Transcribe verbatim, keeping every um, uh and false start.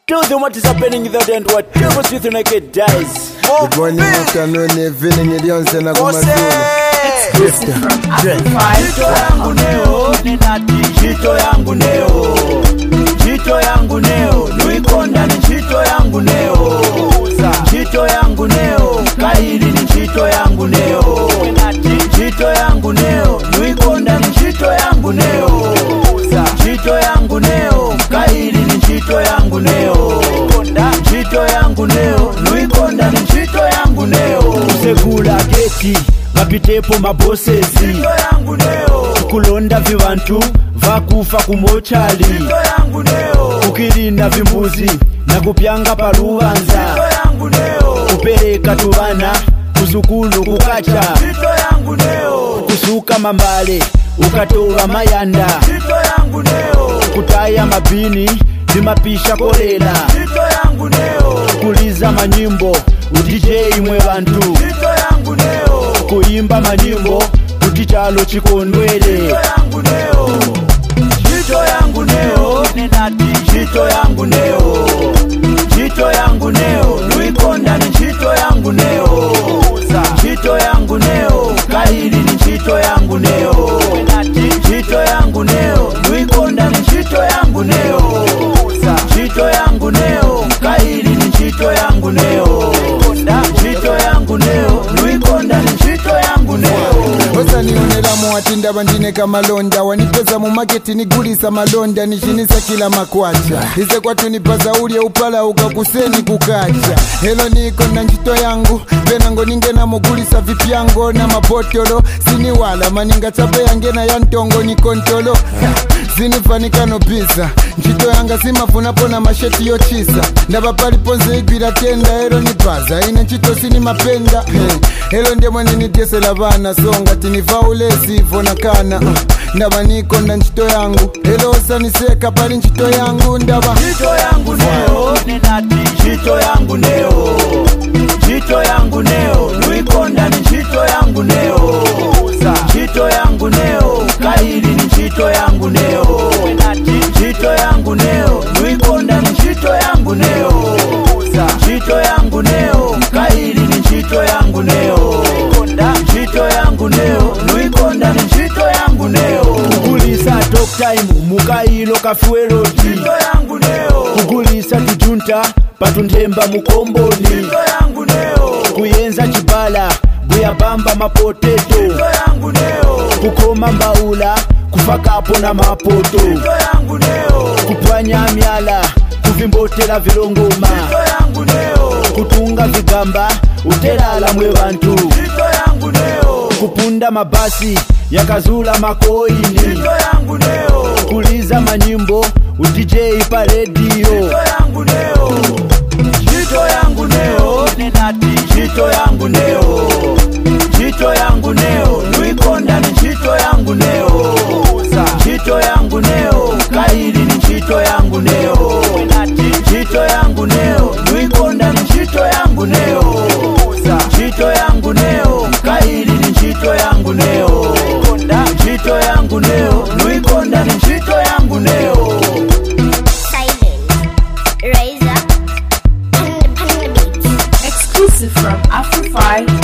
Tell them what is happening in the day and what devils with naked dies. Oh, good morning, afternoon, evening, idioms and Exclusive from Afterfire. Jito yangu neo, ninati jito yangu neo. Jito yangu neo, nuikonda ni jito yangu neo. Jito yangu neo, kaili ni jito yangu neo. Jito yangu neo, nuikonda ni jito yangu neo. Jito yangu neo, kaili ni jito yangu neo. Jito yangu neo, nuikonda ni jito yangu neo. Usekula geti vapitepo mabosezi jito yangu neo. Kulonda vivantu vakufa kumochali jito yangu neo. Kukilinda vimbuzi na kupyanga paluvanza jito yangu neo. Kupereka tuvana kuzukulu kukacha jito yangu neo. Kusuka mambale ukatola mayanda jito yangu neo. Kutaya mabini zimapisha kolela jito yangu neo. Kuliza manyimbo udj imwe bantu jito yangu neo. Kuimba manyimbo kutichalo chikondwele jito yangu neo. Jito yangu neo, ninati jito yangu neo. Jito yangu neo, nuikonda ni jito yangu neo. Jito yangu neo, kaili ni jito yangu neo. Jito yangu neo, nuikonda ni jito yangu neo. Jito yangu neo, kaili ni jito yangu neo. Jito yangu neo, nuikonda ni jito yangu neo. Osa nionela muwatinda bandine kama londa. Wanipeza mu market nigulisa malonda. Nishinisa kila makwacha ize kwa tunipaza ulia upala ukakuseni kukacha. Helo niko na njito yangu venango ningena mugulisa vipyango na mapotolo. Sini wala maninga chape yangena ya ntongo ni kontolo. Zinifanikano pisa njito yanga simafunapo na masheti yo chisa. Ndaba paliponze igwira tenda helo nipaza. Ine njito sini mapenda helo ndemwe ninitese labana songa tinivaulesi ivona kana. Ndaba niko na njito yangu helo saniseka pali njito yangu ndaba jito yangu neo, ninati jito yangu neo. Jito yangu neo, nuikonda ni jito yangu neo. Jito yangu neo, kaili ni jito yangu neo. Jito yangu neo, nuikonda ni jito yangu neo. Jito yangu neo, kaili ni jito yangu neo. Jito yangu neo, nuikonda ni jito yangu neo. Kugulisa talk time, mukailo kafueloti jito yangu neo. Kugulisa tujunta, patuntemba mukomboni jito yangu neo. Kuyenza chibala, buyabamba mapoteto jito yangu neo. Kukoma mbaula, kufakapo na mapoto jito yangu neo. Kupwanya miala, kuvimbotela vilongoma jito yangu neo. Kutunga vigamba, utelala mwe bantu jito yangu neo. Kupunda mabasi, yakazula makoini jito yangu neo. Kuliza manyimbo, udj pa radio jito yangu neo. Jito yangu neo, ninati jito yangu neo. Jito yangu neo, nuikonda ni jito yangu neo. Jito yangu neo, kaili ni jito yangu neo. Jito yangu neo, nuikonda ni jito yangu neo. Jito yangu neo, kaili ni jito yangu neo. Jito yangu neo, nuikonda ni jito yangu neo. Silent Razor and the beats. Exclusive from Afterfire.